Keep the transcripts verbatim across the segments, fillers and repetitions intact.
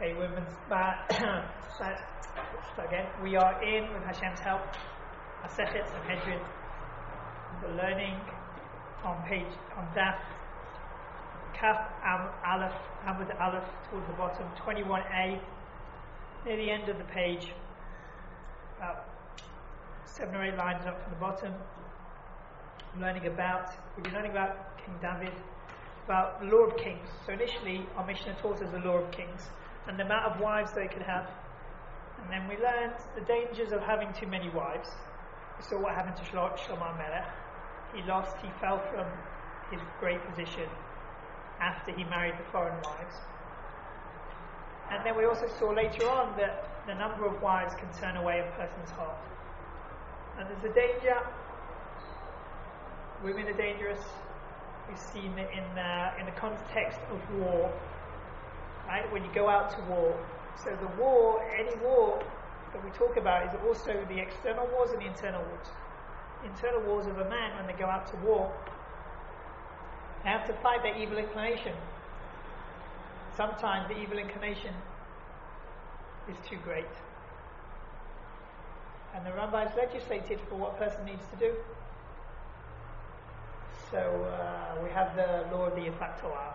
Okay, women's back. So again, we are in, with Hashem's help, Masechet Sanhedrin. We're learning on page, on Daf Kaf Am Aleph, Amud Aleph, towards the bottom, twenty-one A, near the end of the page, about seven or eight lines up from the bottom. We're learning about, we've been learning about King David, about the law of kings. So initially, our Mishnah taught us the law of kings and the amount of wives they could have. And then we learned the dangers of having too many wives. We saw what happened to Shlo- Shlomo Melech. He lost, he fell from his great position after he married the foreign wives. And then we also saw later on that the number of wives can turn away a person's heart. And there's a danger. Women are dangerous. We've seen it in the, in the context of war. Right? When you go out to war. So the war, any war that we talk about is also the external wars and the internal wars. The internal wars of a man, when they go out to war, they have to fight their evil inclination. Sometimes the evil inclination is too great. And the rabbis legislated for what a person needs to do. So uh, we have the law of the Yifat Torah.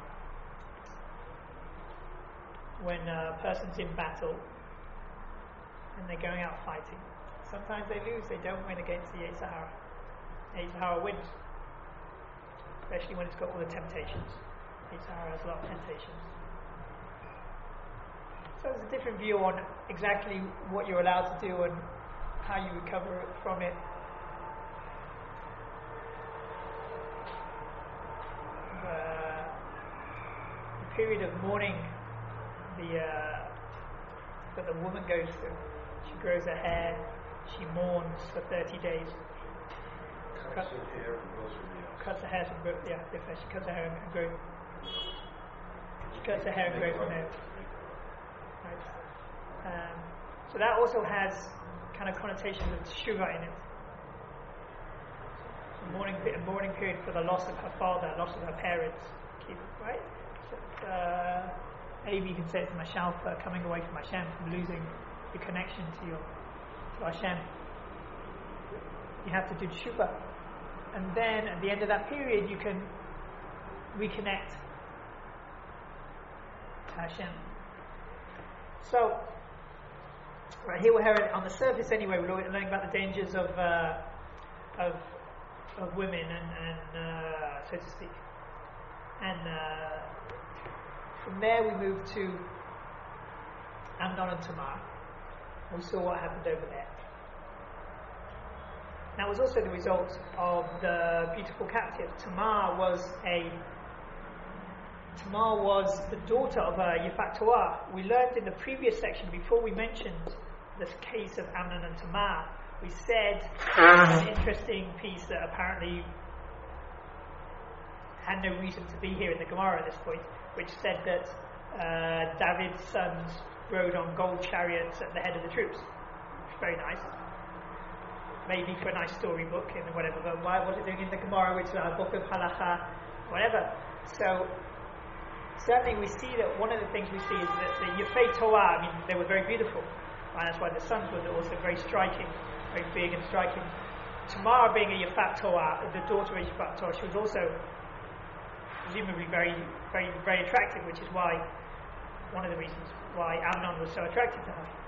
When a person's in battle and they're going out fighting, sometimes they lose, they don't win against the Yetzer Hara. The Yetzer Hara wins, especially when it's got all the temptations. The Yetzer Hara has a lot of temptations. So there's a different view on exactly what you're allowed to do and how you recover from it. Uh, the period of mourning the uh, that the woman goes through. She grows her hair, she mourns for thirty days. Cuts her hair and grows her nails. Cuts her hair and grows, yeah, different. She cuts her hair and grows. She cuts her hair and grows her nails. Right. Um, so that also has kind of connotations of teshuvah in it. A mourning, a mourning period for the loss of her father, loss of her parents. Keep, right? So, uh, maybe you can say it's mashal for coming away from Hashem, from losing your connection to your to Hashem. You have to do teshuvah, and then at the end of that period, you can reconnect to Hashem. So, right here we're hearing on the surface anyway. We're learning about the dangers of uh, of of women and, and uh, so to speak, and. Uh, From there we move to Amnon and Tamar. We saw what happened over there. That was also the result of the beautiful captive. Tamar was a Tamar was the daughter of a Yifat Torah. We learned in the previous section, before we mentioned this case of Amnon and Tamar, we said an interesting piece that apparently had no reason to be here in the Gemara at this point, which said that uh, David's sons rode on gold chariots at the head of the troops. Very nice. Maybe for a nice storybook and whatever, but why was it doing in the Gemara, which is a book of halacha, whatever. So, certainly we see that one of the things we see is that the Yefei Torah, I mean, they were very beautiful. And that's why the sons were also very striking, very big and striking. Tamar being a Yefat Torah, the daughter of Yefat Torah, she was also presumably very, very, very attractive, which is why one of the reasons why Amnon was so attracted to her.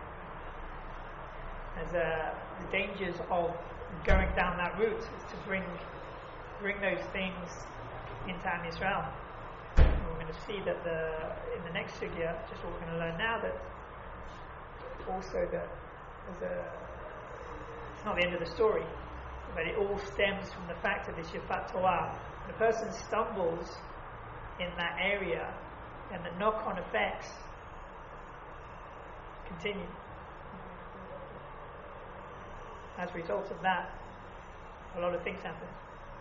As uh, the dangers of going down that route is to bring bring those things into Am Yisrael. And we're going to see that the in the next sugya, just what we're going to learn now, that also that there's a it's not the end of the story, but it all stems from the fact of this Yifat Torah. The person stumbles in that area, and the knock-on effects continue. As a result of that, a lot of things happen.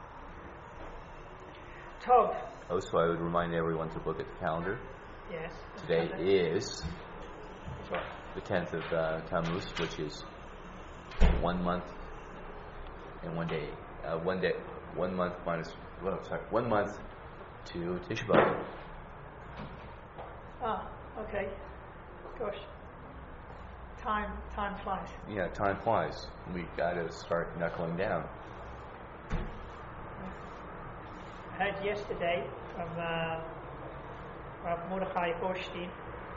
Tov. Also, I would remind everyone to look at the calendar. Yes. Today is right. the tenth of uh, Tammuz, which is one month and one day. Uh, one day, one month minus. Well, sorry, one month to Tisha B'Av. Ah, okay. Gosh, time time flies. Yeah, time flies. We got to start knuckling down. I heard yesterday from uh, Rav Mordechai Borstein.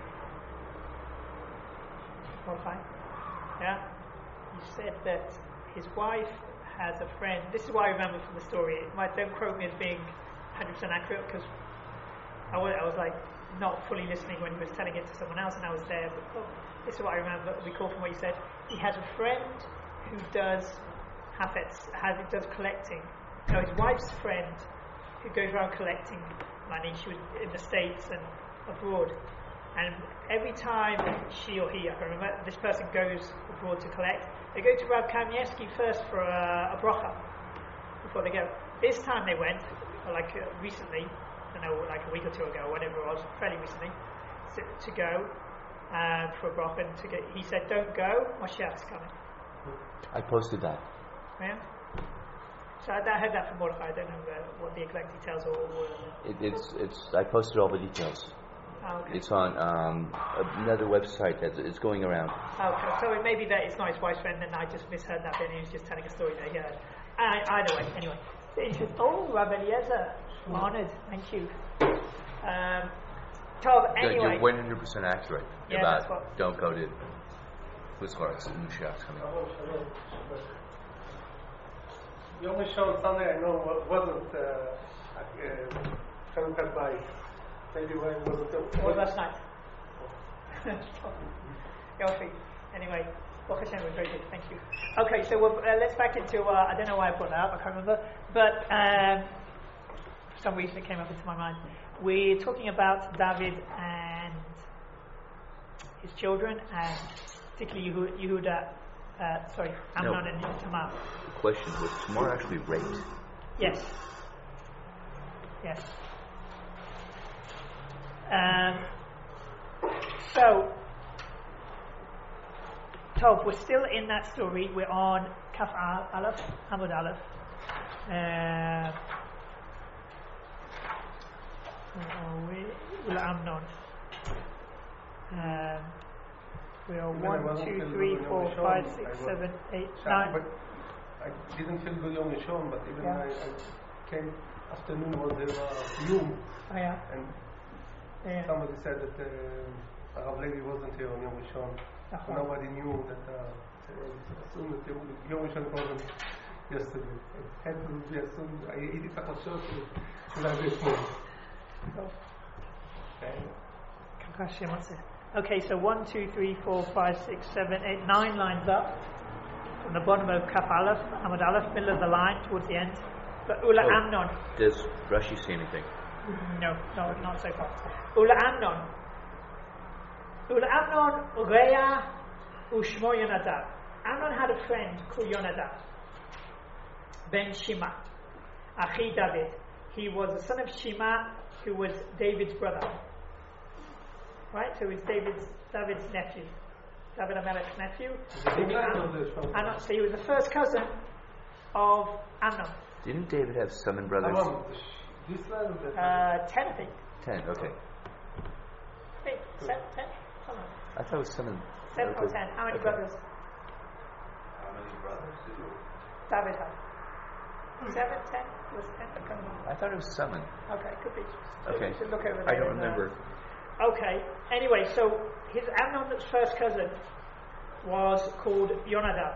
Mordechai, yeah, he said that his wife has a friend. This is what I remember from the story. It might don't quote me as being one hundred percent accurate because I was, I was like not fully listening when he was telling it to someone else, and I was there. But oh, this is what I remember. Recall from what he said. He has a friend who does hafetz, has does collecting. No, his wife's friend who goes around collecting money. She was in the States and abroad, and every time she or he, I can't remember, this person goes abroad to collect, they go to Rav Kamievsky first for a, a bracha before they go. This time they went, or like uh, recently, I don't know, like a week or two ago, or whatever it was, fairly recently, to, to go uh, for a bracha. And to get, he said, "Don't go, Moshiach's coming." I posted that. Yeah. So I, I heard that from Mordechai. I don't know uh, what the exact details or. or It, it's it's. I posted all the details. oh, okay. It's on um, another website that's it's going around. Okay, so it may be that it's not his wife's friend, and I just misheard that bit, and he was just telling a story that he heard. Uh, either way, anyway. So interesting. Oh, Rabbi Eliezer, honoured, thank you. Um, Tov, You're- anyway. You're one hundred percent accurate Yeah, about that's what- don't go to Hutzlaritz and Moshiach's coming. Yom Rishon, Sunday, I know wa- wasn't uh, uh, Chanukah Bayit. Maybe when it wasn't. It was last night. Yofi. Anyway, Baruch Hashem was very good. Thank you. Okay, so we'll, uh, let's back into. Uh, I don't know why I brought that up. I can't remember, but um, for some reason it came up into my mind. We're talking about David and his children, and particularly Yehu- Yehuda. Uh, sorry, Amnon No. and Tamar. The question was Tamar actually raped? Yes. Yes. Um, so, Tov, we're still in that story. We're on Kaf Aleph, Hamud Aleph. Uh, where are we? Ula Amnon. Um, we are Even I one, wasn't two, feel three, good four, Yom Rishon, five, I six, was seven, eight, shocked, nine. But I didn't feel good Yom Rishon, but even Yeah. I, I came afternoon was there uh, Yom, Oh, yeah. and Yeah. somebody said that uh, Rav Levi wasn't here on Yom Rishon. Uh-huh. Nobody knew that. Uh, assumed that Yom Rishon wasn't yesterday. It had to be assumed. I הייתי צריך לחשוב שאולי זה אתמול. Okay, so one, two, three, four, five, six, seven, eight, nine lines up from the bottom of Kaf Aleph, Amud Aleph, middle of the line towards the end. But Ula Oh. Amnon, Does Rashi say anything? no, no, not so far. Ula Amnon, Ula Amnon, Rea Ushmo Yonadav. Amnon had a friend called Yonadav, Ben Shima, Achi David. He was the son of Shima, who was David's brother. Right, so he's David's David's nephew, David Amelech's nephew. Amnon, so he was the first cousin of Amnon. Didn't David have seven brothers? This land that Uh, ten, I think. Ten. Okay. I think seven, ten, something. I thought it was seven. Seven or Okay. ten. How many Okay. brothers how many brothers did you? David had? Seven, ten, was ten. I can't remember. I thought it was seven. Okay, could be. Okay. We should look over I there don't in, uh, remember. Okay. Anyway, so his Amnon's first cousin was called Yonadav.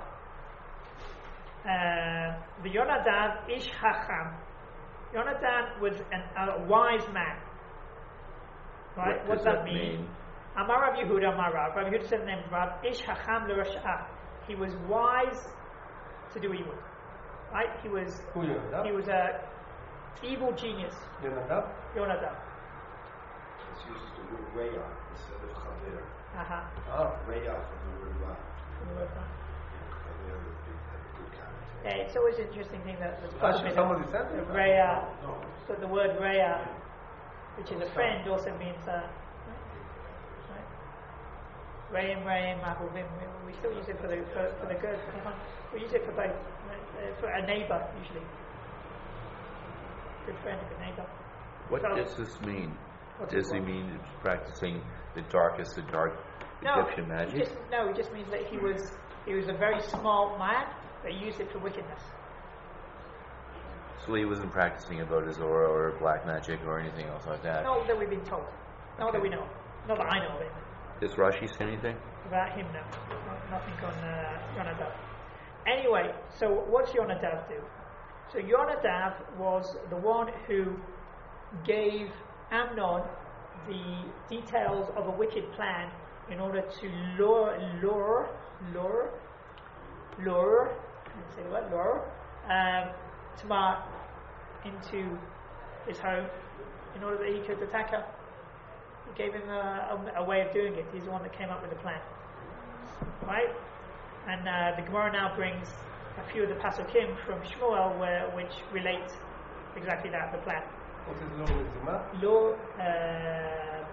Uh, the Yonadav Ish Hacham. Yonadav was an, a wise man. Right? What does does that that mean? mean? Amar Rav Yehuda, Amar Rav. Rav Yehuda said the name Rav Ish Hacham l'Rasha'ah. He was wise to do evil. Right? He was Who Yonadav? he was a evil genius. Yonadav? Yonadav. It's used the word Reya instead of Chaver. Uh-huh. Ah. Reya from the word Ra. From the word Ra. Chaver would be have a good character. Yeah, it's always an interesting thing that the Rashi, somebody said it? Raya, No. so the word Raya, which is a friend, also means uh, right? Rayim, Rayim, Ahuvim. We, we still use it for the for, for the good. We use it for both. Right? Uh, for a neighbor usually. Good friend, a good neighbor. What So- does this mean? What's Does it he what? mean practicing the darkest, the dark No, Egyptian he magic? just, no, it just means that he was he was a very smart man, but he used it for wickedness. So he wasn't practicing Avodah or black magic or anything else like that. Not that we've been told. Not that Okay. we know. Not that I know of it. Does Rashi say anything? About him, no. Not, nothing on uh, Yonadav. Anyway, so what's Yonadav do? So Yonadav was the one who gave Amnon the details of a wicked plan in order to lure, lure, lure, lure, I say the word, lure, um, Tamar into his home in order that he could attack her. He gave him a, a, a way of doing it. He's the one that came up with the plan. Right? And uh, the Gemara now brings a few of the Pasukim from Shmuel where, which relate exactly that, the plan. What is law with Zima? Law, uh,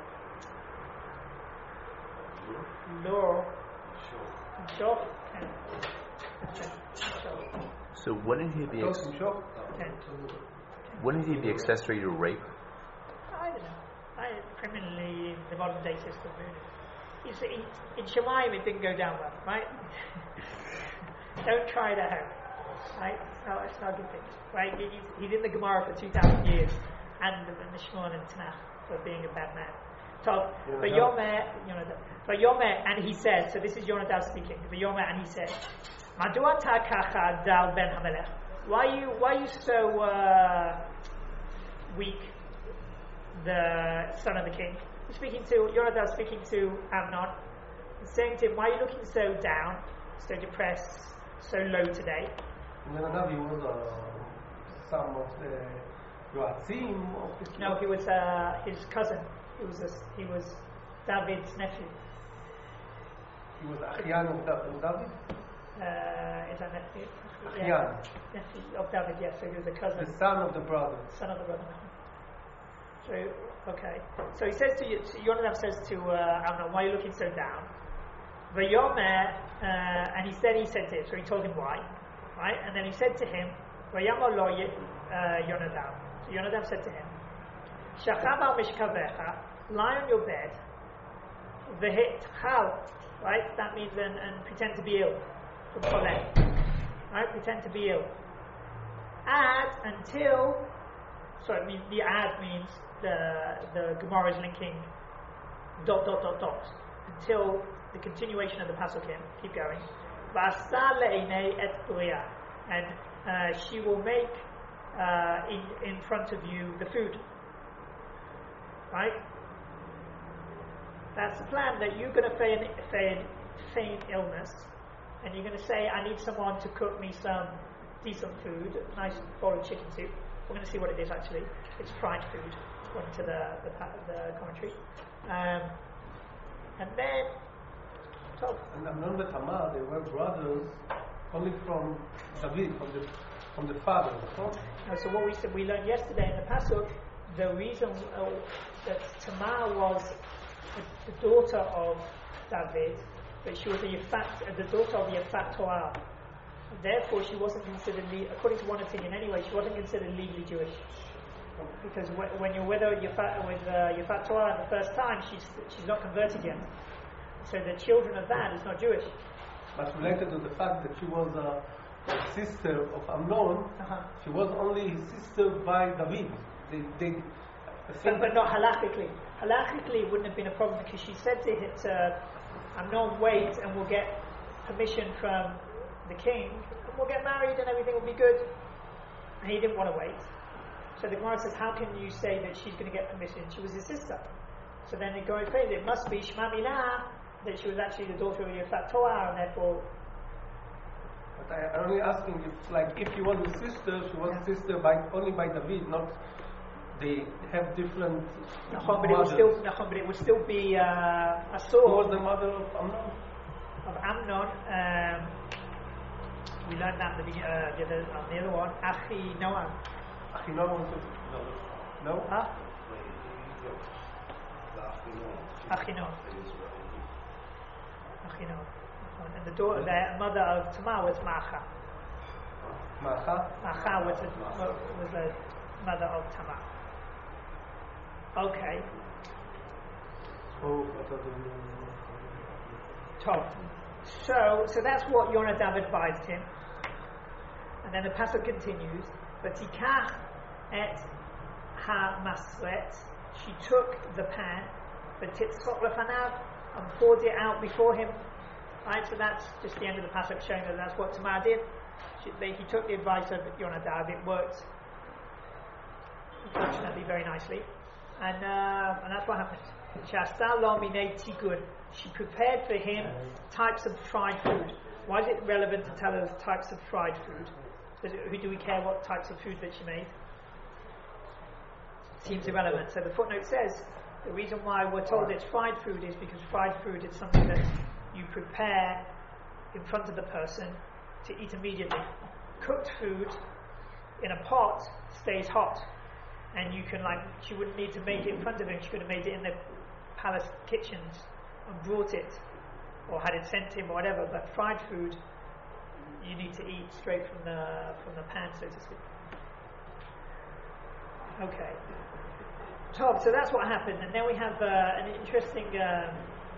law, Shor, and Shor. So wouldn't he be ex- Talking shop? Ten. wouldn't he be accessory to rape? I don't know. I, criminally, in the modern day system, really. You see, in Shemaim it didn't go down well, right? Don't try it at home, right? It's not, it's not a good thing, right? He, he's, he's in the Gemara for two thousand years, and the, the Shmuel and Tanakh for being a bad man. So, but Yomer, but Yomer, and he says, so this is Yonadav speaking, but Yomer, and he says, Madua ta kacha dal ben hamelech? Why you, why you so uh, weak, the son of the king? He's speaking to Yonadav, speaking to Amnon, and saying to him, why are you looking so down, so depressed, so low today? Yonadav, he was uh, some of the Yoatzim of the No, he was uh, his cousin. He was a, he was David's nephew. He was Achian of Da- of David. Uh, is that nephew? Achian, Yeah, nephew of David. Yes, so he was a cousin, the son of the brother. son of the brother. So okay, so he says to you, so Yonadav says to uh, Amnon, why are you looking so down? Vayomer, uh, and he said he said to him, so he told him why, right? And then he said to him, Vayamar lo Ye- uh, Yonadav. So Yonadav said to him, Shacham al mishkavecha, lie on your bed, v'hit chal, right? That means and, and pretend to be ill, from cholera, right? Pretend to be ill. Add until, so it means the add means the the Gemara is linking dot dot dot dot until the continuation of the Pasukim. Keep going. V'asa le'enei et bria, and uh, she will make uh, in in front of you the food. Right? That's the plan, that you're going to feign, feign, feign illness, and you're going to say, I need someone to cook me some decent food, a nice bowl of chicken soup. We're going to see what it is actually. It's fried food, according to the, the, the commentary. Um, and then, so, And Amnon and Tamar, they were brothers only from David, from the from the father. No? uh, so what we said, we learned yesterday in the Pasuk, the reason uh, that Tamar was the, the daughter of David, but she was a Yafat, uh, the daughter of Yafat Toar. Therefore, she wasn't considered, le- according to one opinion anyway, she wasn't considered legally Jewish. Because wh- when you're with her, Yafat, with uh, Yafat Toar the first time, she's she's not converted yet. So the children of that is not Jewish. But related to the fact that she was a, a sister of Amnon, Uh-huh. she was only his sister by David. They, they, I But, think but not halachically. Halachically, it wouldn't have been a problem because she said to him, uh, Amnon, wait and we'll get permission from the king and we'll get married and everything will be good. And he didn't want to wait. So the Gemara says, how can you say that she's going to get permission? She was his sister. So then they go and say, it must be Shema Milah, that she was actually the daughter of Yafat Toar, and therefore. But I, I'm only asking if, like, if she was a sister, she was a sister by only by David, not they have different Nachon, but it would mothers. still, Nachon, but it would still be uh, a Who sword was the mother of Amnon? of Amnon. Um, we learned that the, begin- uh, the, other, uh, the other one, Achi Noam. Achinon was a, no? Huh? Achinon. Achinon. And the daughter, the mother of Tamar was Macha. Macha? Macha was the, was the mother of Tamar. Okay. So, what are the Top. So, so that's what Yonadav advised him. And then the pasuk continues. V'tikach et ha-masret. She took the pan, v'titzchok lefanav, and poured it out before him. Right. So that's just the end of the pasuk, showing that that's what Tamar did. She, they, he took the advice of Yonadav. It worked, unfortunately, very nicely. And uh, and that's what happened. Shasta lo minei tigun. She prepared for him types of fried food. Why is it relevant to tell us types of fried food? Does it, who do we care what types of food that she made? Seems irrelevant. So the footnote says the reason why we're told it's fried food is because fried food is something that you prepare in front of the person to eat immediately. Cooked food in a pot stays hot, and you can, like, she wouldn't need to make it in front of him. She could have made it in the palace kitchens and brought it, or had it sent him, or whatever. But fried food, you need to eat straight from the from the pan, so to speak. Okay. Top. So that's what happened, and then we have uh, an interesting um,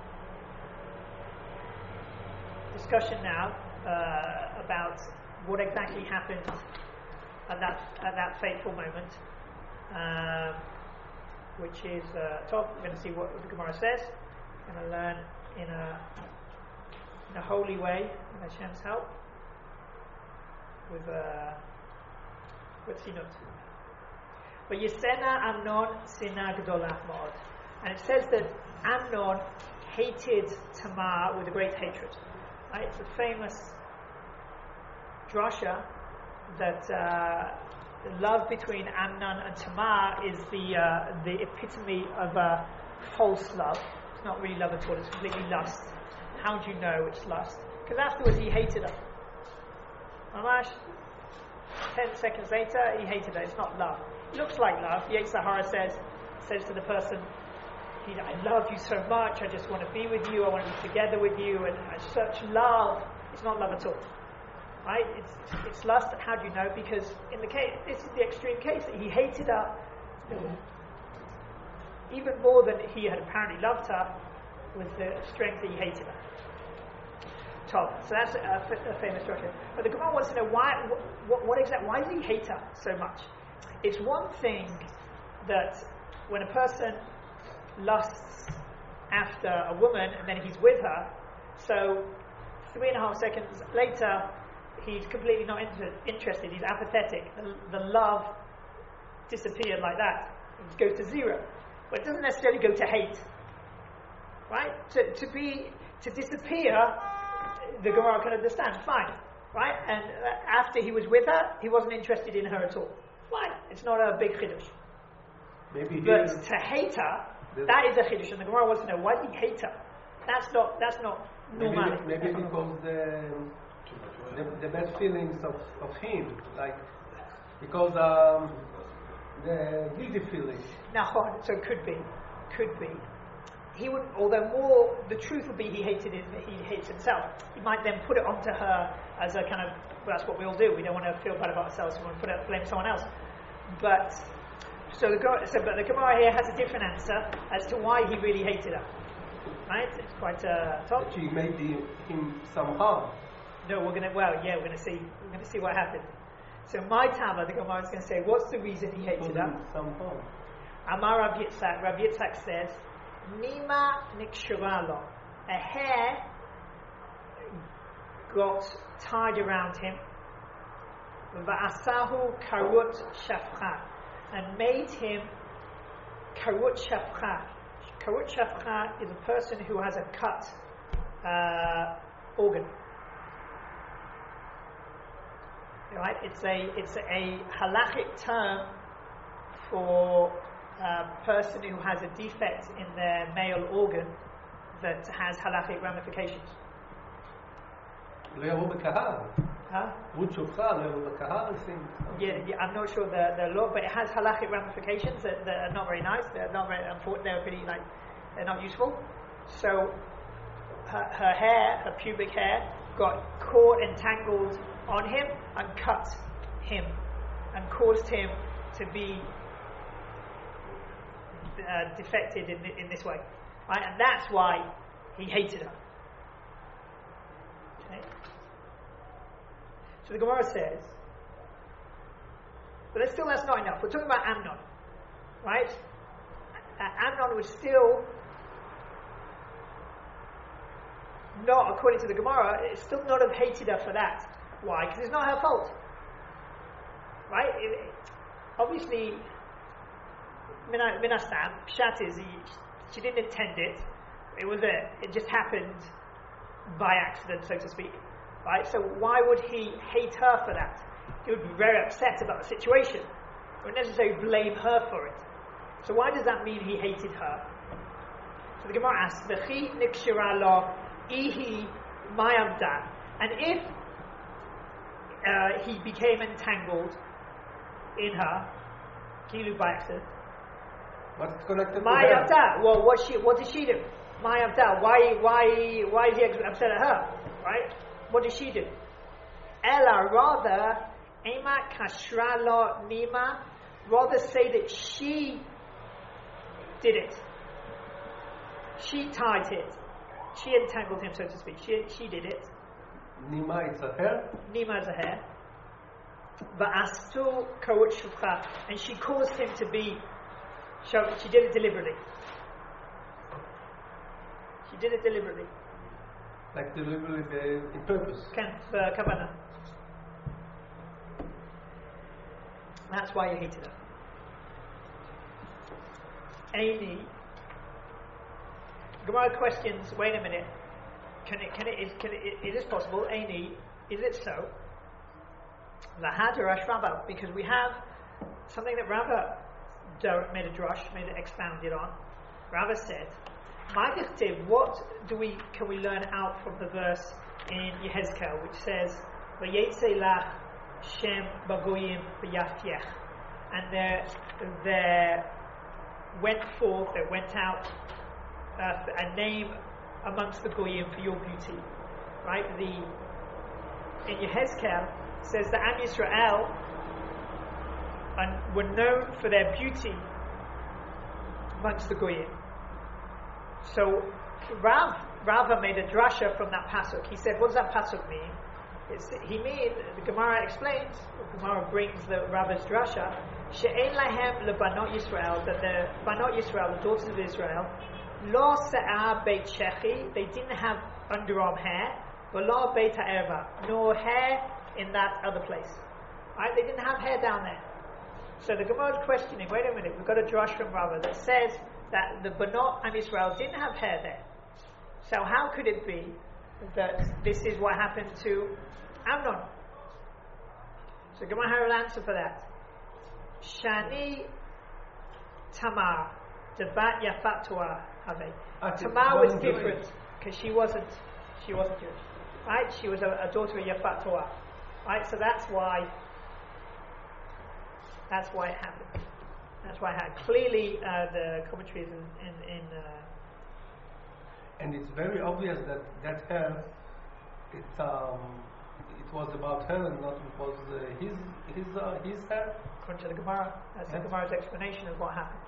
discussion now uh, about what exactly happened at that at that fateful moment, um, which is uh, top. We're going to see what the Gemara says. We're going to learn in a in a holy way, with Hashem's help, with uh, with sinut. But Yisena Amnon Sina Gedolah Ma'od, and it says that Amnon hated Tamar with a great hatred. Right? It's a famous drasha that uh, the love between Amnon and Tamar is the uh, the epitome of a false love. It's not really love at all. It's completely lust. How do you know it's lust? Because afterwards he hated her. Mamash. Ten seconds later he hated her. It's not love. It looks like love. The Yetzer Hara says says to the person, I love you so much, I just want to be with you, I want to be together with you, and I such love. It's not love at all. Right? It's, it's lust. How do you know? Because in the case, this is the extreme case, that he hated her even more than he had apparently loved her, with the strength that he hated her. Top. So that's a, a famous structure. But the Gemara wants to know why, what, what exactly, why does he hate her so much? It's one thing that when a person lusts after a woman and then he's with her, so three and a half seconds later he's completely not inter- interested, he's apathetic, the, the love disappeared like that, it goes to zero. But it doesn't necessarily go to hate, right? To, to be, to disappear, the Gemara can understand, fine, right? And after he was with her, he wasn't interested in her at all. Fine, it's not a big chiddush. Maybe but to hate her, that is a chiddush, and the Gemara wants to know, why did he hate her? That's not that's not normal. Maybe, maybe because the, the the bad feelings of, of him, like because um, the guilty feeling. Now, so it could be, could be. He would, although more, the truth would be he hated his, he hates himself. He might then put it onto her as a kind of, well, that's what we all do. We don't want to feel bad about ourselves. We want to put it, blame someone else. But so the so, but the Gemara here has a different answer as to why he really hated her. Right? It's quite uh, top. She made the, him some harm. No, we're gonna. Well, yeah, we're gonna see. We're gonna see what happened. So my Tama, the Gemara is going to say, what's the reason he hated her? Some harm. Amar Rav Yitzchak. Rav Yitzchak says, Nima nikshuralo. A hair got tied around him. Va'asahu karut shafcha, and made him karut shafcha. Karut shafcha is a person who has a cut uh, organ. Right? It's a it's a halachic term for a person who has a defect in their male organ that has halachic ramifications. Huh? Yeah, yeah, I'm not sure the, the law, but it has halachic ramifications that, that are not very nice. They're not very important. They're pretty like they're not useful. So her, her hair, her pubic hair, got caught, entangled on him, and cut him, and caused him to be uh, defected in in this way, right? And that's why he hated her. So the Gemara says, but that's still that's not enough. We're talking about Amnon, right? Uh, Amnon was still not, according to the Gemara, it's still not have hated her for that. Why? Because it's not her fault, right? It, it, obviously, Minastam, Pshat is, she didn't intend it. It was a, it just happened by accident, so to speak, right? So why would he hate her for that? He would be very upset about the situation. He wouldn't necessarily blame her for it. So why does that mean he hated her? So the Gemara asks, "V'chi nikshira lo ihi mayavda," and if uh, he became entangled in her, kilu by accident, What's connected to mayavda. that? Well, what she, what did she do? Mayavda. Why, why, why is he upset at her? Right? What did she do? Ella, rather, ema kashra lo nima. Rather say that she did it. She tied it. She entangled him, so to speak. She she did it. Nima, it's a hair. Nima is a hair. Va'astu kawut shufcha, and she caused him to be. She did it deliberately. She did it deliberately. Like deliberately, the, in purpose. Ken kavana. That's why you hated her. Amy. Gemara questions. Wait a minute. Can it? Can it? Is, can it? Is this possible? Amy, is it so? Lahadarash Rabbah, because we have something that Rabbah made a drush, made it expounded on. Rabbah said, "Ma'dichtiv, what do we can we learn out from the verse in Yehezkel, which says, "Vayetze lach Shem bagoyim v'yafyech," and there, there went forth, there went out uh, a name amongst the goyim for your beauty, right? The in Yehezkel says that Am Yisrael and were known for their beauty amongst the goyim. So Rav Rava made a drasha from that pasuk. He said, "What does that pasuk mean?" It's, he means, the Gemara explains, the Gemara brings the Rava's drasha, she'ein lahem lebanot Yisrael, that the Banot Yisrael, the daughters of Israel, lo se'ah beit shechi, they didn't have underarm hair, but lo beit ha'erva, nor hair in that other place. Right? They didn't have hair down there. So the Gemara is questioning, wait a minute, we've got a drush from Rava that says that the Banot and Israel didn't have hair there. So how could it be that this is what happened to Amnon? So Gemara will answer for that. Shani Tamar, the bat Yafat Torah have. Tamar was different because she wasn't, she wasn't Jewish, right? She was a, a daughter of Yafat Torah, right? So that's why, that's why it happened. That's why it happened. Clearly, uh, the commentaries in in. in uh, and it's very obvious that that hair, it um, it was about her and not it was uh, his his uh, his hair. According to the Gemara, that's yes. the Gemara's explanation of what happened.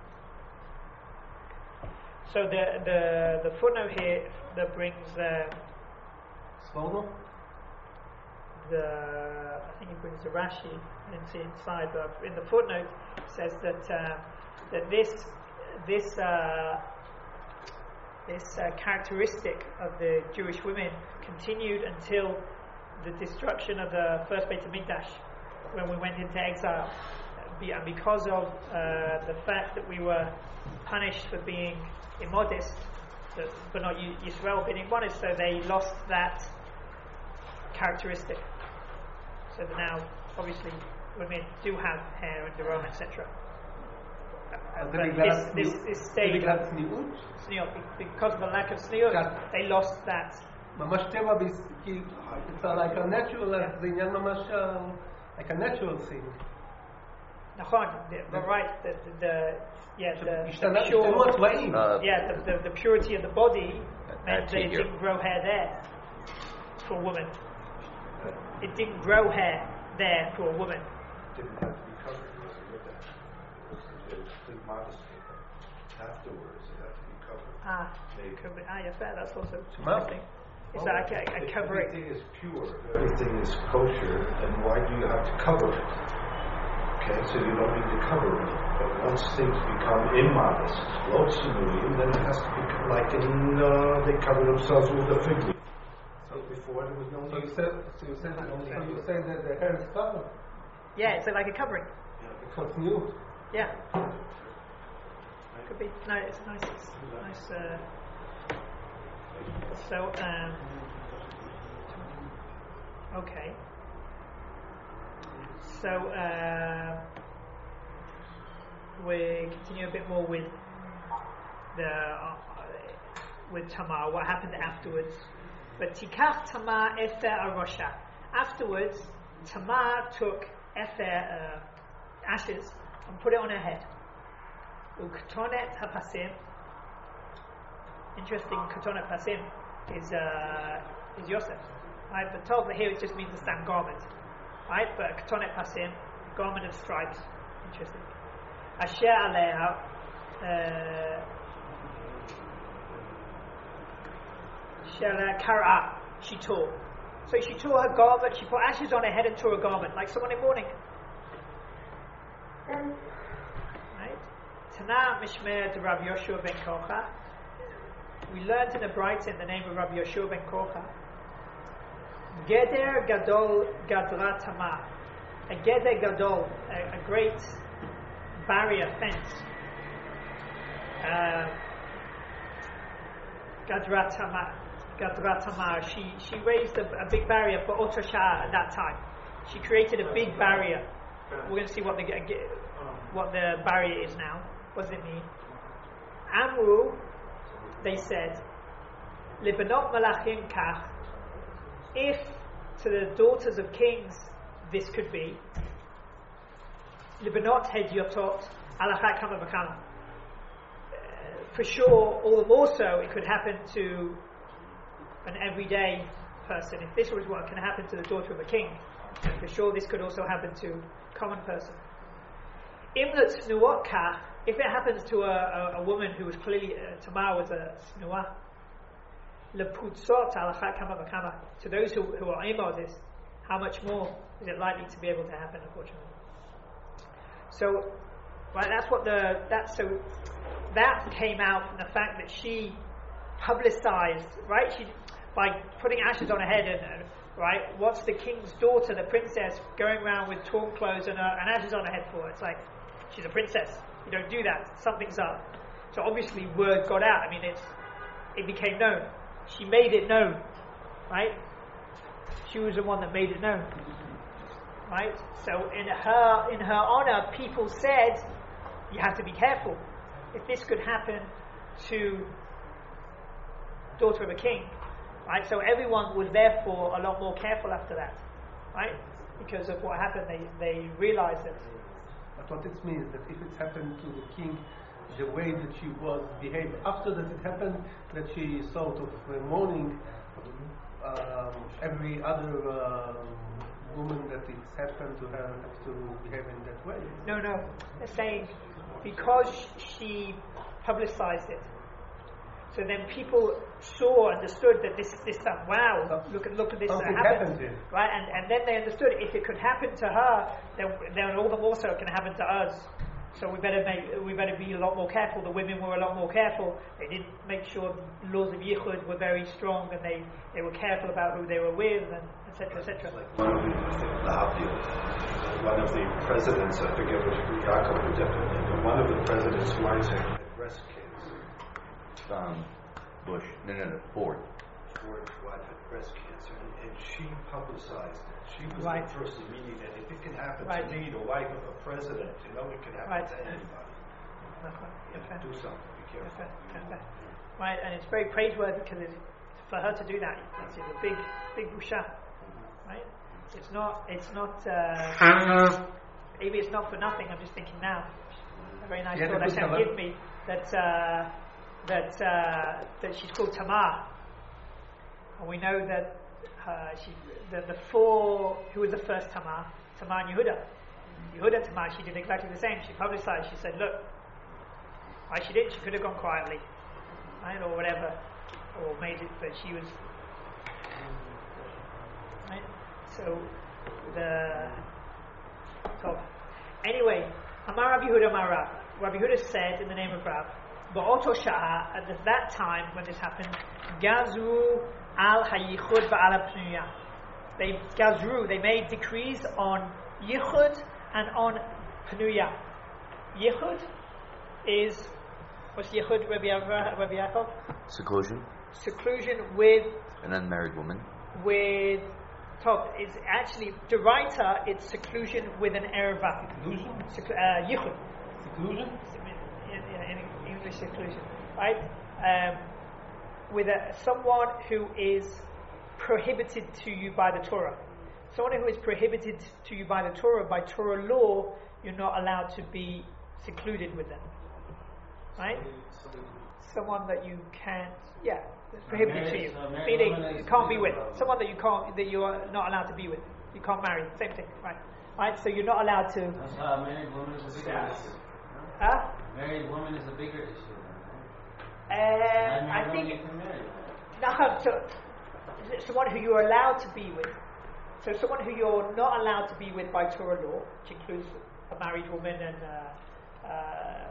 So the the the footnote here that brings uh, Svono? the I think it brings the Rashi. I didn't see inside, but in the footnote it says that uh, that this this. Uh, This uh, characteristic of the Jewish women continued until the destruction of the first Beit HaMikdash, when we went into exile, Be- and because of uh, the fact that we were punished for being immodest, that, but not Yisrael being immodest, so they lost that characteristic. So that now, obviously, women do have hair and underarm, et cetera. Uh, but this, this, this stage of sniot, because of a lack of sniot, they lost that. ממש טבע, it's like a natural, זה עניין ממש like a natural thing. נכון, but right, the, the, the yeah, the, the pure, uh, yeah, the, the, the purity of the body meant that it didn't grow hair there for a woman. It didn't grow hair there for a woman. Didn't have to be covered. Modesty. Afterwards, it had to be covered. Ah, Maybe. could be, ah, yes, that's also Tomorrow. interesting. It's Oh, like a, a if covering. everything is pure, if everything is kosher, then why do you have to cover it? Okay, so you don't need to cover it. But once things become immodest, lo tznuim, then it has to be like in, uh, they cover themselves with a fig leaf. So before there was no So need. you said, so you said, so you say that the hair is covered. Yeah, it's like a covering. So it's new. Yeah. Could be. No, it's nice. It's nice. Uh, so, um, okay. So, uh, we continue a bit more with the uh, with Tamar. What happened afterwards? But Tikach Tamar Efer Arosha. Afterwards, Tamar took Efer uh, ashes and put it on her head. Uktonet hapasim. Interesting. Ketonet pasim is uh, is Yosef. Right, but told that here it just means the same garment. Right, but ketonet pasim, garment of stripes. Interesting. Asher aleha. Shela kara. She tore. So she tore her garment. She put ashes on her head and tore her garment, like someone in mourning. Right. Tana Mishmer to Rabbi Yoshua ben Kocha. We learned in the Brights in the name of Rabbi Yoshua ben Kocha. Geder Gadol Gadra Tamar. A Geder Gadol, a, a great barrier fence. Uh, Gadra Tamar. Gadra Tamar. She she raised a, a big barrier for Otosha at that time. She created a big barrier. We're going to see what the what the barrier is now. What does it mean? Amru, they said, Libanot Malachim Kach. If to the daughters of kings this could be, Libanot Hedyotot Alachat Kama Bakama. For sure, all the more so, it could happen to an everyday person. If this was what can happen to the daughter of a king, then for sure this could also happen to a common person. Imlat Snuot Kach. If it happens to a, a, a woman who was clearly, uh, Tamar was a Snuah, Leputzot alachat kama v'kama. To those who, who are imodis, how much more is it likely to be able to happen, unfortunately? So, right, that's what the, that, so, that came out from the fact that she publicized, right, she, by putting ashes on her head and, uh, right, what's the king's daughter, the princess, going around with torn clothes and, uh, and ashes on her head for? It's like, she's a princess. You don't do that. Something's up. So obviously word got out. I mean, it's it became known. She made it known, right? She was the one that made it known, right? So in her in her honor, people said, you have to be careful. If this could happen to daughter of a king, right? So everyone was therefore a lot more careful after that, right? Because of what happened, they they realized that. But what it means that if it happened to the king, the way that she was behaved after that it happened, that she sort of uh, mourning, um, every other um, woman that it's happened to her has to behave in that way. No, no. They're saying because she publicized it. So then people saw, understood that this, this stuff. Wow! So look at, look at this. something happened, happened here. right? And and then they understood if it could happen to her, then then all the more so it can happen to us. So we better make, we better be a lot more careful. The women were a lot more careful. They didn't make sure the laws of Yichud were very strong, and they, they were careful about who they were with, and et cetera, et cetera. Like one of the, I think, the one of the presidents, I forget which, Yaakov definitely, but one of the president's wives had breast cancer. Um, Bush, no, no, no, Ford. Ford's wife had breast cancer, and, and she publicized it. She was Right. the first immediate, and if it can happen Right. to me, the wife of a president, you know, it can happen Right. to anybody. You have to do something, be careful. Okay, okay. Right, and it's very praiseworthy because it's, for her to do that, it's a big, big busha, right? It's not, it's not. Uh, maybe it's not for nothing. I'm just thinking now. A very nice Yeah, thought the Hashem busha, give me that uh, that uh, that she's called Tamar, and we know that uh, she, the, the four who was the first Tamar, Tamar and Yehuda. Yehuda Tamar, she did exactly the same. She publicized. She said, "Look, why she did? She could have gone quietly, right, or whatever, or made it, but she was So the so anyway, Amar Rabbi Yehuda Amar Rav. Rabbi Yehuda said in the name of Rav, Ba'oto Sha'a, at that time when this happened, Gazru al Hayichud Ba'al Pnuya. They Gazru, they made decrees on Yichud and on Pnuya. Yichud is what's Yichud, Rabbi Rabbi Yaakov? Seclusion. Seclusion with An unmarried woman. with Top is actually the writer. It's seclusion with an erva. Seclusion? Seclu- uh, yichud. Seclusion? In, in, in English seclusion, right? Um, with a, someone who is prohibited to you by the Torah. Someone who is prohibited to you by the Torah, by Torah law, you're not allowed to be secluded with them, right? Someone that you can't, yeah, it's prohibited to you. Meaning you can't be with someone that you can't, that you are not allowed to be with. You can't marry. Same thing, right? Right. So you're not allowed to. That's how a married woman is a bigger issue. Huh? A married woman is a bigger issue. Uh, I think no. So someone who you're allowed to be with. So someone who you're not allowed to be with by Torah law, which includes a married woman and uh, uh,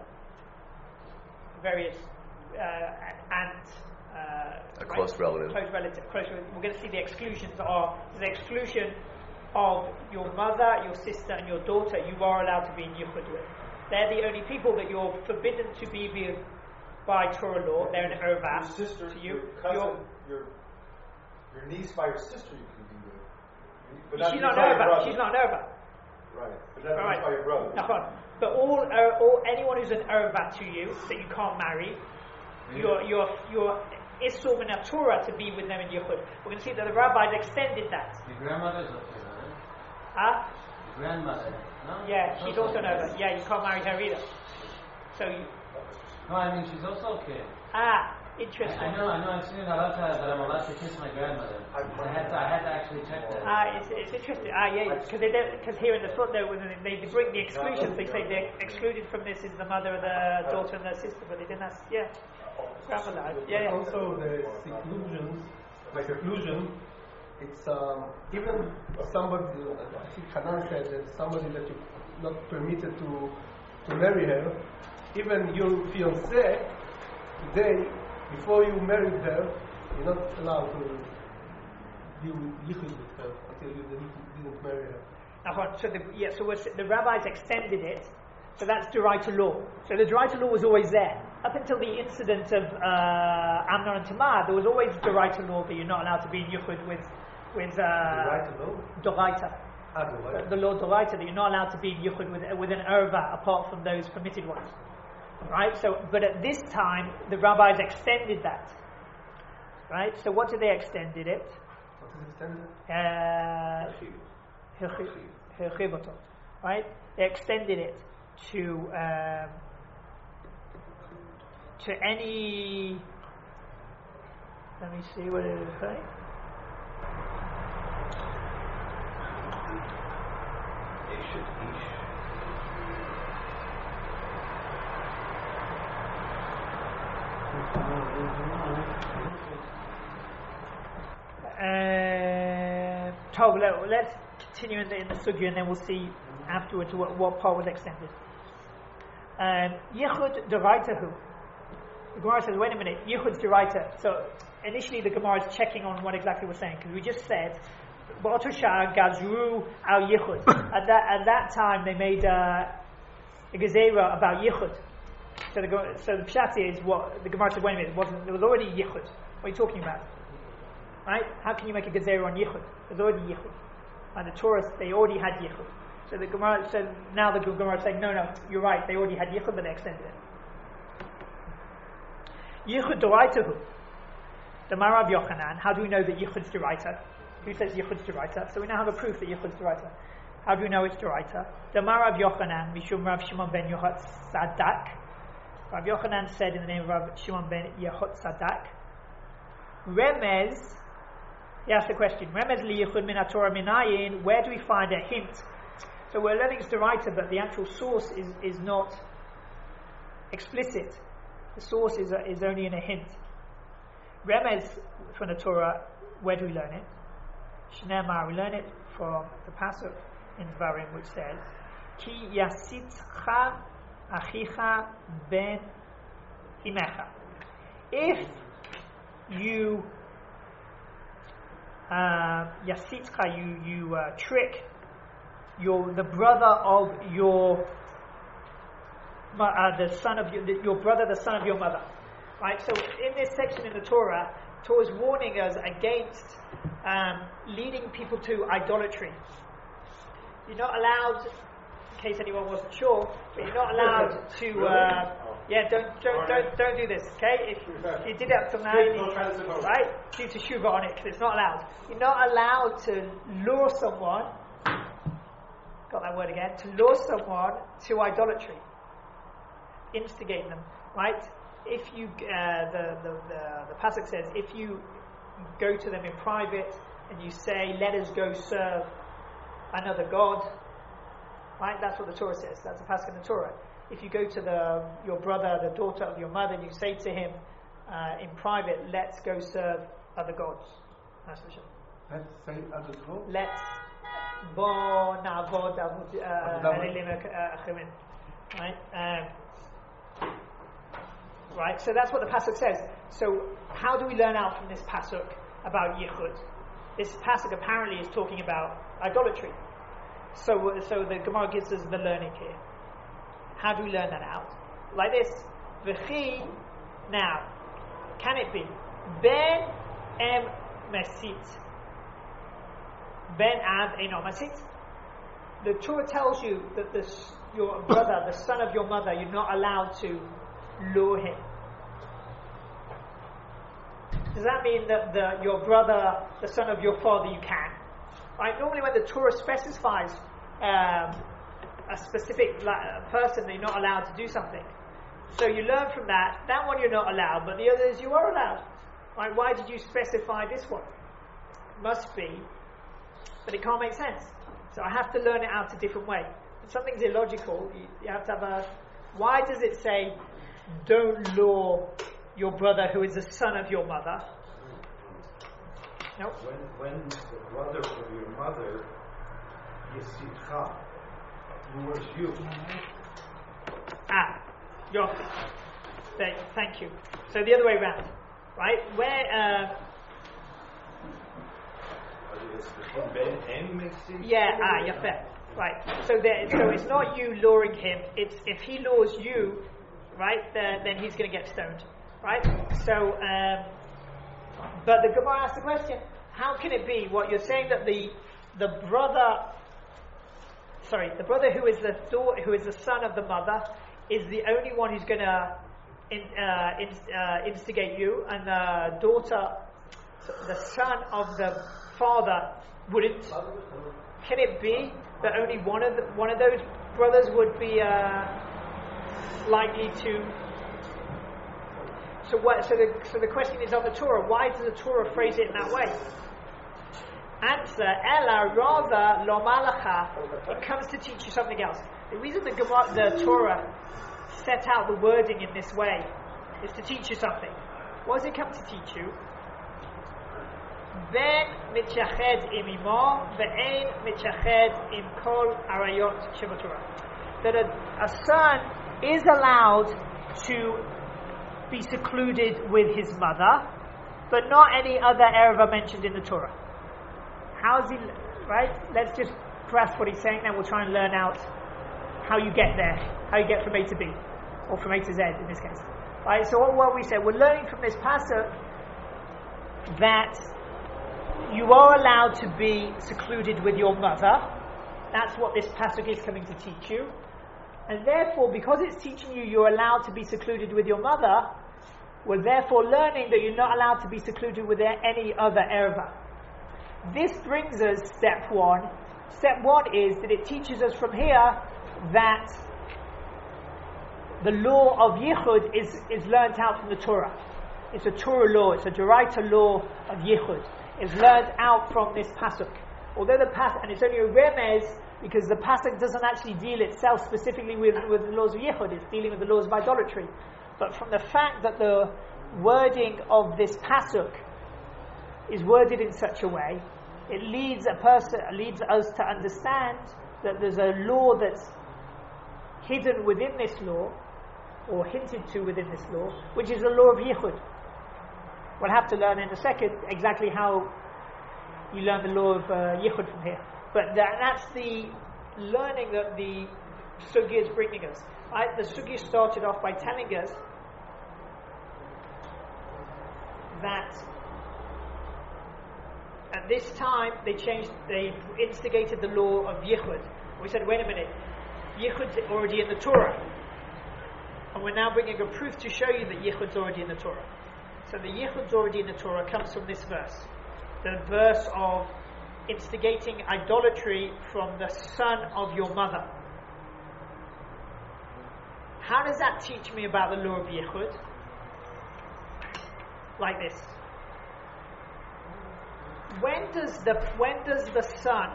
various uh, and uh, A close right? relative. Close relative. Close relative. We're going to see the exclusions are the exclusion of your mother, your sister, and your daughter. You are allowed to be in yichud with. They're the only people that you're forbidden to be with by Torah law. They're an erva Your sister, to you. your cousin, Your, your your niece by your sister you can be with. But she's not not by an your erva. brother. She's not an erva. Right. But not Right. by your brother. Nachon. But all, uh, all anyone who's an erva to you that you can't marry, you're you're you're isur min Torah to be with them in yichud. We're going to see that the rabbis extended that. Your grandmother's okay, right? Huh? Your grandmother. No? Yeah, she's also an erva. Yeah, you can't marry her either. So you, No, I mean she's also okay. ah, I, interesting. I know, I know. I've seen in halacha that I'm allowed to kiss my grandmother. I had to, I had to actually check that. Ah, it's, it's interesting. Ah, yeah, because they because here in the footnote when they, they bring the exclusions, they say they're excluded from this is the mother, the daughter, and the sister, but they didn't ask. Yeah, grandmother. Yeah, yeah. Also, the seclusions, the seclusion, it's um, even somebody, I think Hanan said that somebody that you're not permitted to to marry her, even your fiancée, today, before you married her, you're not allowed to be yichud with her until you didn't, didn't marry her. Now, so the, yeah, so was, the rabbis extended it. So that's D'oraita law. So the D'oraita law was always there. Up until the incident of uh, Amnon and Tamar, there was always D'oraita law that you're not allowed to be in yichud with with uh, D'oraita law? D'oraita. Ah, D'oraita. The law D'oraita that you're not allowed to be in yichud with with an erva apart from those permitted ones. Right. So, but at this time, the rabbis extended that. Right. So, what did they extended it? What is extended? Uh, Herchivoto, right? They extended it to um, to any. Let me see what it is saying. Uh, Tov, let, let's continue in the, in the sugya and then we'll see afterwards what, what part was extended. Um, Yichud D'oraitahu. The Gemara says, wait a minute, Yichud's D'oraita. So initially the Gemara is checking on what exactly we're saying, because we just said, Ba'oto Sha'a Gazru al Yichud. At that, at that time they made uh, a Gezerah about Yichud. So the, so the Pshat is what, the Gemara said, wait a minute, it wasn't, there was already Yichud. What are you talking about? Right? How can you make a Gezerah on Yichud? There's already Yichud. And the Torah, they already had Yichud. So the Gemara, so now the Gemara is saying, no, no, you're right, they already had Yichud, but they extended it. Yichud D'oraitahu. The Marav Yochanan, how do we know that Yichud's D'oraita? Who says Yichud's D'oraita? So we now have a proof that Yichud's D'oraita. How do we know it's D'oraita? The Marav Yochanan, Mishum Rav Shimon ben Yochot Sadak. Rav Yochanan said in the name of Rav Shimon ben Yochot Sadak, Remez, he asked the question, Remez li Yichud min HaTorah minayin, where do we find a hint? So we're learning it's D'oraita, but the actual source is, is not explicit. The source is, a, is only in a hint. Remez from the Torah, where do we learn it? Shneimar, we learn it from the pasuk in Dvarim which says, "Ki yasitcha achicha ben imecha." If you uh, yasitcha, you you uh, trick your the brother of your uh, the son of your, the, your brother, the son of your mother, right? So in this section in the Torah, Torah is warning us against um, leading people to idolatry. You're not allowed, in case anyone wasn't sure, but you're not allowed to. Uh, yeah, don't don't don't don't do this, okay? If, if you did it up till now, you need, right? Due to shuva on it, because it's not allowed. You're not allowed to lure someone. Got that word again? To lure someone to idolatry, instigate them, right? If you, uh, the, the the the pasuk says, if you go to them in private and you say, "Let us go serve another god," right? That's what the Torah says. That's the pasuk in the Torah. If you go to the your brother, the daughter of your mother, and you say to him uh, in private, "Let's go serve other gods." That's the shot. Let's say other gods. Let's bo na'avod elim achrim. Right. Um, Right, so that's what the pasuk says. So, how do we learn out from this pasuk about yichud? This pasuk apparently is talking about idolatry. So, so the Gemara gives us the learning here. How do we learn that out? Like this: V'chi. Now, can it be ben em mesit? Ben av eno mesit. The Torah tells you that this your brother, the son of your mother, you're not allowed to lure him. Does that mean that the, your brother, the son of your father, you can? Right? Normally, when the Torah specifies um, a specific like, a person that you're not allowed to do something, so you learn from that. That one you're not allowed, but the others you are allowed. Right? Why did you specify this one? Must be, but it can't make sense. So I have to learn it out a different way. If something's illogical, you, you have to have a. Why does it say, "Don't lure your brother who is the son of your mother"? No. When, when the brother of your mother, Yisitcha, lures you. Ah, Yofi. Thank, thank you. So the other way around, right? Where? Uh, yeah. Ah, Yafeh. Right. So there. So it's not you luring him. It's if he lures you, right? Then, then he's going to get stoned. Right? So, um, but the Gemara asks the question, how can it be what you're saying that the the brother, sorry, the brother who is the daughter, who is the son of the mother, is the only one who's going to in, uh, in, uh, instigate you, and the daughter, the son of the father, wouldn't? Can it be that only one of the, one of those brothers would be uh, likely to? So what? So the so the question is on the Torah. Why does the Torah phrase it in that way? Answer: Ella rather lo malacha. It comes to teach you something else. The reason the Gemara, the Torah set out the wording in this way is to teach you something. What does it come to teach you? Ben mitzached im imo ve'ein mitzached im kol arayot shebatorah. That a, a son is allowed to be secluded with his mother, but not any other erva mentioned in the Torah. How is he, right? Let's just grasp what he's saying, then we'll try and learn out how you get there, how you get from A to B, or from A to Z in this case. Right, so what, what we said, we're learning from this pasuk that you are allowed to be secluded with your mother. That's what this pasuk is coming to teach you. And therefore, because it's teaching you you're allowed to be secluded with your mother, we're therefore learning that you're not allowed to be secluded with any other erva. This brings us step one. Step one is that it teaches us from here that the law of yichud is, is learnt out from the Torah. It's a Torah law, it's a Doraita law of yichud. It's learnt out from this pasuk. Although the pasuk, and it's only a remez, because the pasuk doesn't actually deal itself specifically with, with the laws of yichud, it's dealing with the laws of idolatry. But from the fact that the wording of this pasuk is worded in such a way it leads a person, leads us to understand that there's a law that's hidden within this law, or hinted to within this law, which is the law of yichud. We'll have to learn in a second exactly how you learn the law of uh, yichud from here. But that, that's the learning that the sugya is bringing us. Right? The sugya started off by telling us that at this time they changed, they instigated the law of yichud. We said, wait a minute, yichud's already in the Torah, and we're now bringing a proof to show you that yichud's already in the Torah. So the yichud's already in the Torah comes from this verse, the verse of instigating idolatry from the son of your mother. How does that teach me about the law of yichud? Like this. When does the when does the son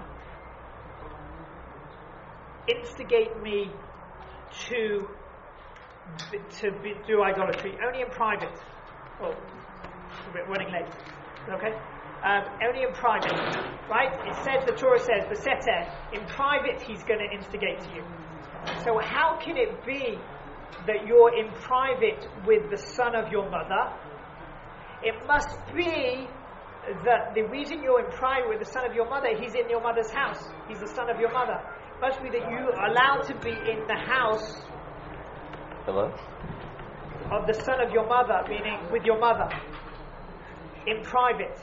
instigate me to to be, do idolatry? Only in private. Oh, we're running late. Okay. Um, only in private, right? It says, the Torah says, "V'seter." In private, he's going to instigate to you. So how can it be that you're in private with the son of your mother? It must be that the reason you're in private with the son of your mother, he's in your mother's house. He's the son of your mother. It must be that you are allowed to be in the house Hello? of the son of your mother, meaning with your mother, in private.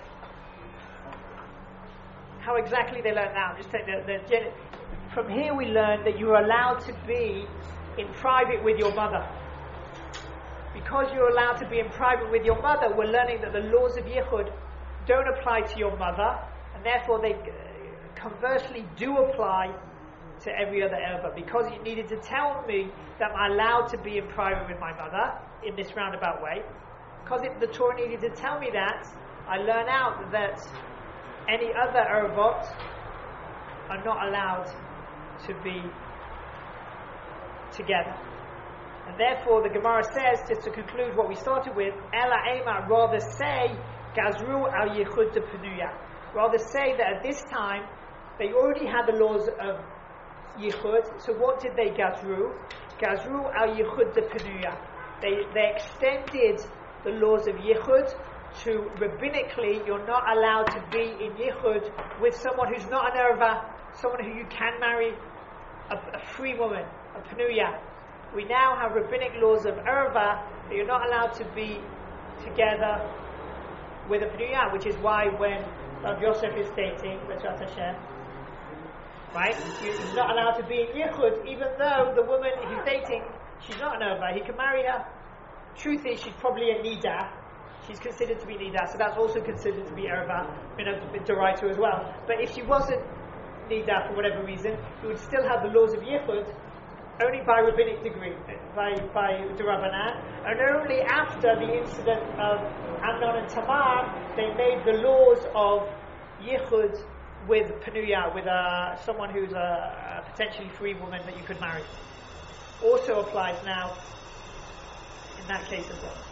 How exactly they learn now? Just take the, the gen- from here we learn that you are allowed to be in private with your mother. Because you're allowed to be in private with your mother, we're learning that the laws of yichud don't apply to your mother, and therefore they uh, conversely do apply to every other erba. Because you needed to tell me that I'm allowed to be in private with my mother in this roundabout way, because it, the Torah needed to tell me that, I learn out that any other ervot are not allowed to be together. And therefore the Gemara says, just to conclude what we started with, Ela Ema, rather say, Gazru al Yichud de Penuya. Rather say that at this time, they already had the laws of Yichud, so what did they Gazru? Gazru al Yichud de Penuya. They, they extended the laws of Yichud to rabbinically, you're not allowed to be in Yichud with someone who's not an erva, someone who you can marry, a, a free woman, a Penuya. We now have rabbinic laws of erva that you're not allowed to be together with a Penuya, which is why when Rav Yosef is dating B'ezras Hashem, right, he's not allowed to be in Yichud, even though the woman he's dating, she's not an erva, he can marry her. Truth is, she's probably a nida. She's considered to be nida, so that's also considered to be erva, you know, deraita as well. But if she wasn't nida for whatever reason, you would still have the laws of Yichud, only by rabbinic degree, by by D'Rabbanan, and only after the incident of Amnon and Tamar, they made the laws of Yichud with Penuya, with uh, someone who's a, a potentially free woman that you could marry. Also applies now in that case as well.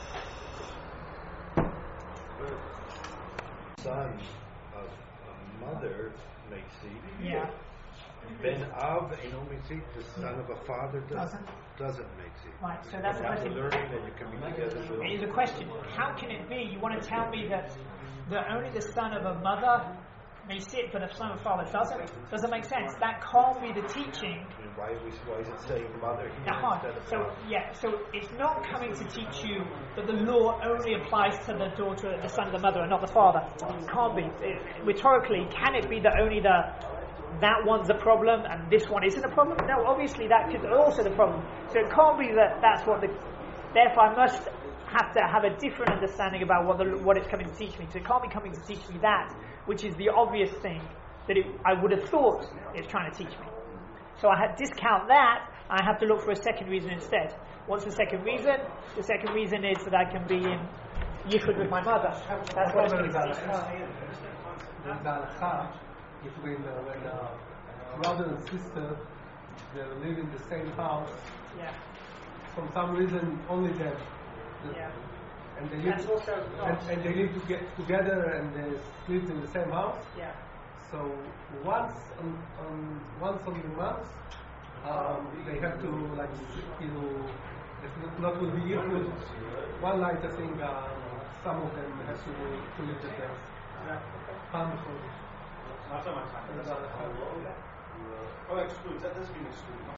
Son of a mother makes seed. Yeah. Ben Av and only seed, the son of a father does, Doesn't. doesn't make seed. Right, so that's the Now question. we're learning that you can be together with. It is a question. How can it be? You want to tell me that that only the son of a mother may sit, but the son of a father doesn't? Doesn't make sense. That can't be the teaching. And why, we, why is it saying mother here Uh-huh. instead of So father? yeah, so it's not coming to teach you that the law only applies to the daughter, the son of the mother, and not the father. It can't be. It, rhetorically, can it be that only the that one's a problem and this one isn't a problem? No, obviously that could also the problem. So it can't be that that's what the. Therefore, I must have to have a different understanding about what the what it's coming to teach me. So it can't be coming to teach me that, which is the obvious thing that it, I would have thought it's trying to teach me. So I had discount that. I have to look for a second reason instead. What's the second reason? The second reason is that I can be in yichud with my mother. That's what it's going to teach me. Between uh, when uh, brother and sister they live in the same house, Yeah. for some reason only them, The- Yeah. and they live That's also and, and they live to get together and they sleep in the same house. Yeah. So once on, on once on the month, um, they have to like kill. It's not, not will be equal. One night, I think uh, some of them have to to live the death. Palm Not so much time. That's not how low. Oh, excludes. That doesn't mean exclude.